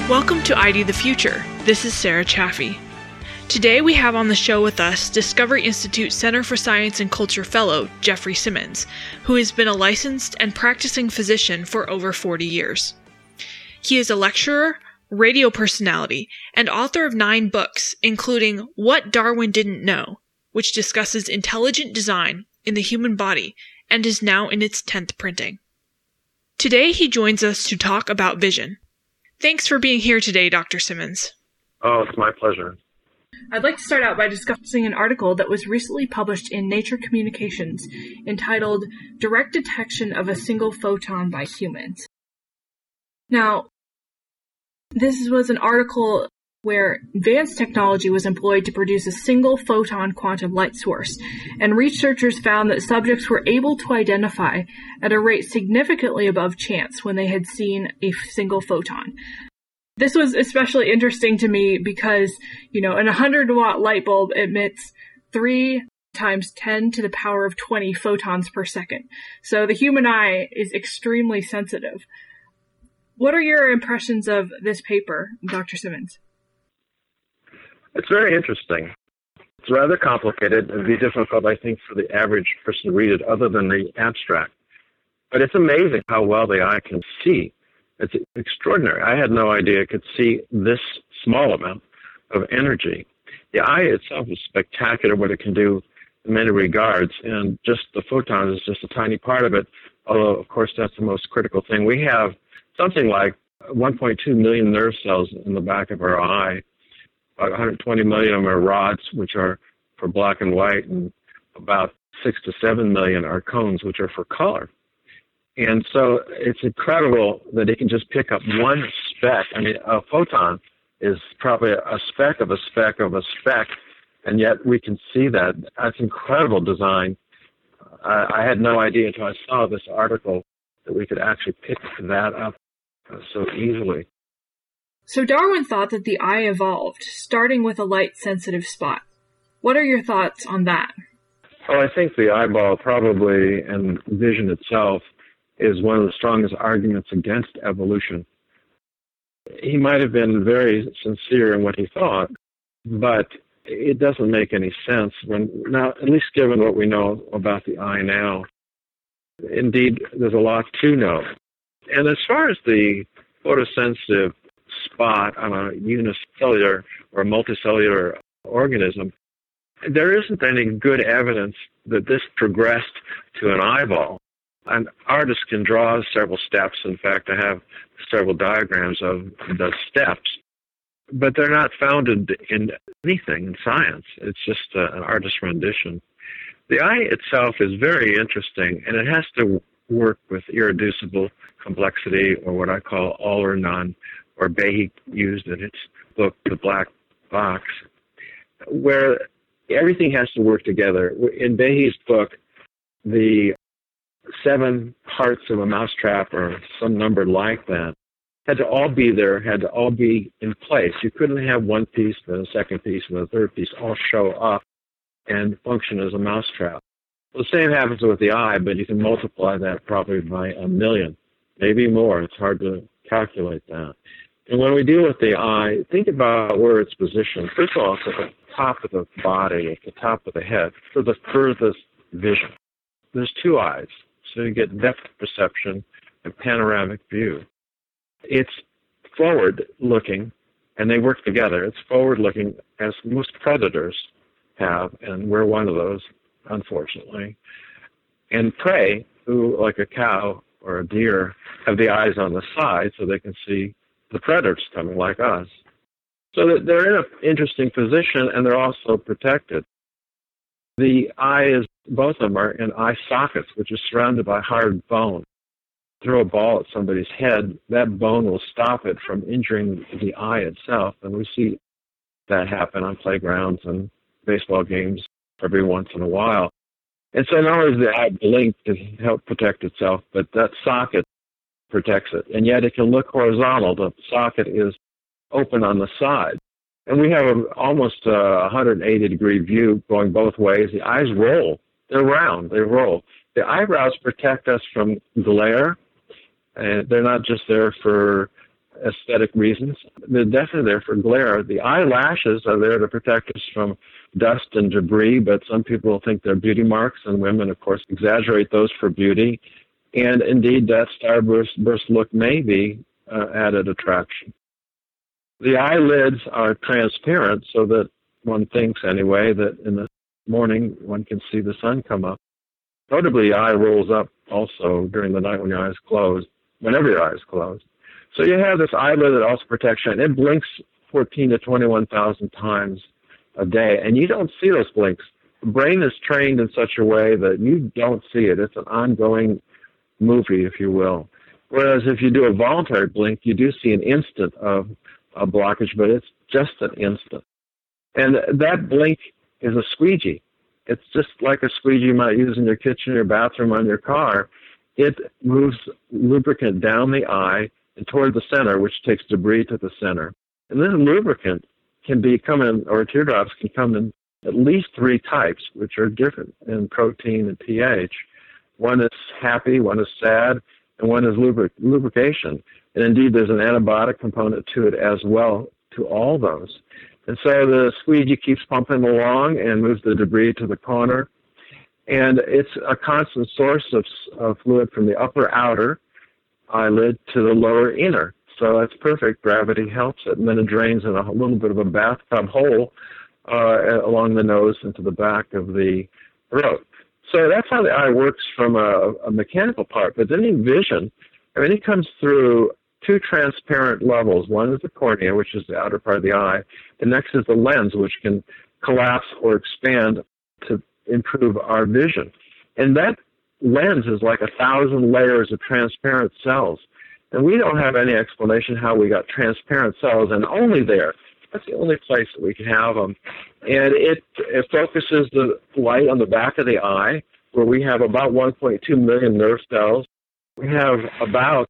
Welcome to ID the Future. This is Sarah Chaffee. Today we have on the show with us Discovery Institute Center for Science and Culture Fellow Jeffrey Simmons, who has been a licensed and practicing physician for over 40 years. He is a lecturer, radio personality, and author of 9 books, including What Darwin Didn't Know, which discusses intelligent design in the human body and is now in its 10th printing. Today he joins us to talk about vision. Thanks for being here today, Dr. Simmons. Oh, it's my pleasure. I'd like to start out by discussing an article that was recently published in Nature Communications entitled Direct Detection of a Single Photon by Humans. Now, this was an article where advanced technology was employed to produce a single photon quantum light source, and researchers found that subjects were able to identify at a rate significantly above chance when they had seen a single photon. This was especially interesting to me because, an 100-watt light bulb emits 3 times 10 to the power of 20 photons per second. So the human eye is extremely sensitive. What are your impressions of this paper, Dr. Simmons? It's very interesting. It's rather complicated. It would be difficult, I think, for the average person to read it other than the abstract. But it's amazing how well the eye can see. It's extraordinary. I had no idea it could see this small amount of energy. The eye itself is spectacular, what it can do in many regards, and just the photon is just a tiny part of it, although, of course, that's the most critical thing. We have something like 1.2 million nerve cells in the back of our eye. About 120 million of them are rods, which are for black and white, and about 6 to 7 million are cones, which are for color. And so it's incredible that it can just pick up one speck. I mean, a photon is probably a speck of a speck of a speck, and yet we can see that. That's incredible design. I had no idea until I saw this article that we could actually pick that up so easily. So Darwin thought that the eye evolved, starting with a light-sensitive spot. What are your thoughts on that? Well, I think the eyeball probably, and vision itself, is one of the strongest arguments against evolution. He might have been very sincere in what he thought, but it doesn't make any sense now, at least given what we know about the eye now. Indeed, there's a lot to know. And as far as the photosensitive spot on a unicellular or multicellular organism, there isn't any good evidence that this progressed to an eyeball. An artist can draw several steps. In fact, I have several diagrams of the steps, but they're not founded in anything in science. It's just an artist's rendition. The eye itself is very interesting, and it has to work with irreducible complexity, or what I call all or none, or Behe used in its book, The Black Box, where everything has to work together. In Behe's book, the 7 parts of a mousetrap, or some number like that, had to all be there, had to all be in place. You couldn't have one piece, then a second piece, and a third piece all show up and function as a mousetrap. Well, the same happens with the eye, but you can multiply that probably by 1 million, maybe more. It's hard to calculate that. And when we deal with the eye, think about where it's positioned. First of all, it's at the top of the body, at the top of the head, for the furthest vision. There's 2 eyes, so you get depth perception and panoramic view. It's forward-looking, and they work together. It's forward-looking, as most predators have, and we're one of those, unfortunately. And prey, who, like a cow or a deer, have the eyes on the side so they can see the predators coming, like us. So that they're in an interesting position, and they're also protected. The eye both of them are in eye sockets, which is surrounded by hard bone. Throw a ball at somebody's head, that bone will stop it from injuring the eye itself, and we see that happen on playgrounds and baseball games every once in a while. And so not only does the eye blink to help protect itself, but that socket protects it. And yet it can look horizontal. The socket is open on the side. And we have almost a 180-degree view going both ways. The eyes roll. They're round. They roll. The eyebrows protect us from glare. And they're not just there for aesthetic reasons. They're definitely there for glare. The eyelashes are there to protect us from dust and debris, but some people think they're beauty marks, and women, of course, exaggerate those for beauty. And indeed, that starburst look may be added attraction. The eyelids are transparent so that one thinks, anyway, that in the morning one can see the sun come up. Notably, the eye rolls up also during the night when your eyes close, whenever your eyes close. So you have this eyelid that also protects you, and it blinks 14 to 21,000 times a day, and you don't see those blinks. The brain is trained in such a way that you don't see it. It's an ongoing movie, if you will. Whereas if you do a voluntary blink, you do see an instant of a blockage, but it's just an instant. And that blink is a squeegee. It's just like a squeegee you might use in your kitchen, your bathroom, on your car. It moves lubricant down the eye and toward the center, which takes debris to the center. And this lubricant can come in, or teardrops can come in at least 3 types, which are different in protein and pH. One is happy, one is sad, and one is lubrication. And indeed, there's an antibiotic component to it as well, to all those. And so the squeegee keeps pumping along and moves the debris to the corner. And it's a constant source of fluid from the upper outer eyelid to the lower inner. So that's perfect. Gravity helps it. And then it drains in a little bit of a bathtub hole along the nose into the back of the throat. So that's how the eye works from a mechanical part. But then in vision, it comes through 2 transparent levels. One is the cornea, which is the outer part of the eye. The next is the lens, which can collapse or expand to improve our vision. And that lens is like 1,000 layers of transparent cells. And we don't have any explanation how we got transparent cells, and only there. That's the only place that we can have them. And it focuses the light on the back of the eye, where we have about 1.2 million nerve cells. We have about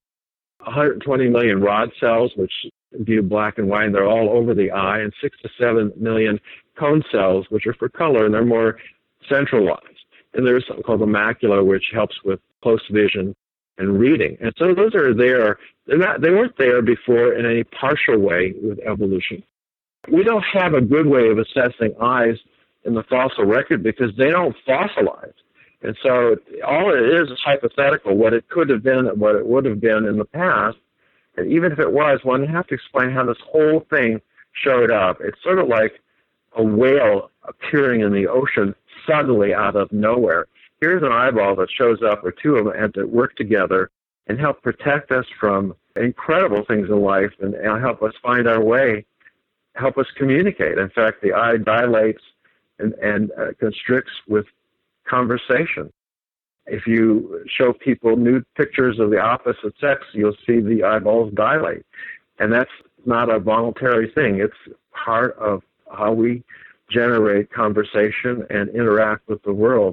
120 million rod cells, which view black and white, and they're all over the eye, and 6 to 7 million cone cells, which are for color, and they're more centralized. And there's something called the macula, which helps with close vision and reading. And so those are there. They weren't there before in any partial way with evolution. We don't have a good way of assessing eyes in the fossil record because they don't fossilize. And so all it is hypothetical, what it could have been and what it would have been in the past. And even if it was, one would have to explain how this whole thing showed up. It's sort of like a whale appearing in the ocean suddenly out of nowhere. Here's an eyeball that shows up, or 2 of them, and that work together and help protect us from incredible things in life and help us find our way, help us communicate. In fact, the eye dilates and constricts with conversation. If you show people nude pictures of the opposite sex, you'll see the eyeballs dilate. And that's not a voluntary thing. It's part of how we generate conversation and interact with the world.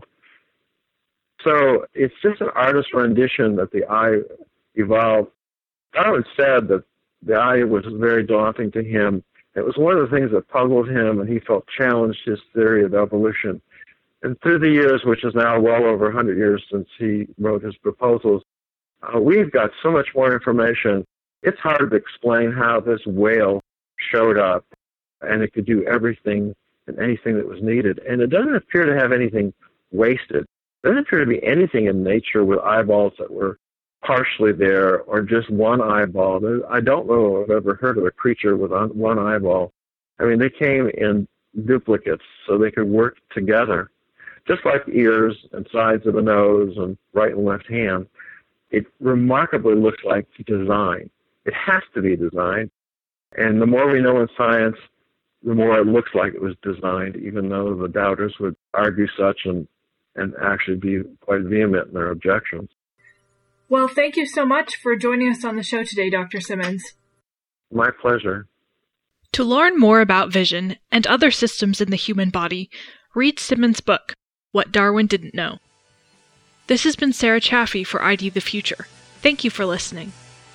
So it's just an artist's rendition that the eye evolved. Darwin said that the eye was very daunting to him. It was one of the things that puzzled him, and he felt challenged his theory of evolution. And through the years, which is now well over 100 years since he wrote his proposals, we've got so much more information. It's hard to explain how this whale showed up, and it could do everything and anything that was needed. And it doesn't appear to have anything wasted. There doesn't appear to be anything in nature with eyeballs that were partially there or just one eyeball. I don't know if I've ever heard of a creature with one eyeball. I mean, they came in duplicates so they could work together. Just like ears and sides of the nose and right and left hand, it remarkably looks like design. It has to be designed. And the more we know in science, the more it looks like it was designed, even though the doubters would argue such and actually be quite vehement in their objections. Well, thank you so much for joining us on the show today, Dr. Simmons. My pleasure. To learn more about vision and other systems in the human body, read Simmons' book, What Darwin Didn't Know. This has been Sarah Chaffee for ID the Future. Thank you for listening.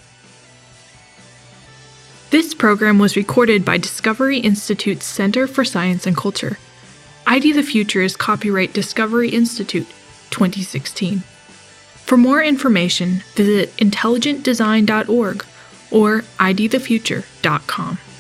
This program was recorded by Discovery Institute's Center for Science and Culture. ID the Future is copyright Discovery Institute, 2016. For more information, visit intelligentdesign.org or idthefuture.com.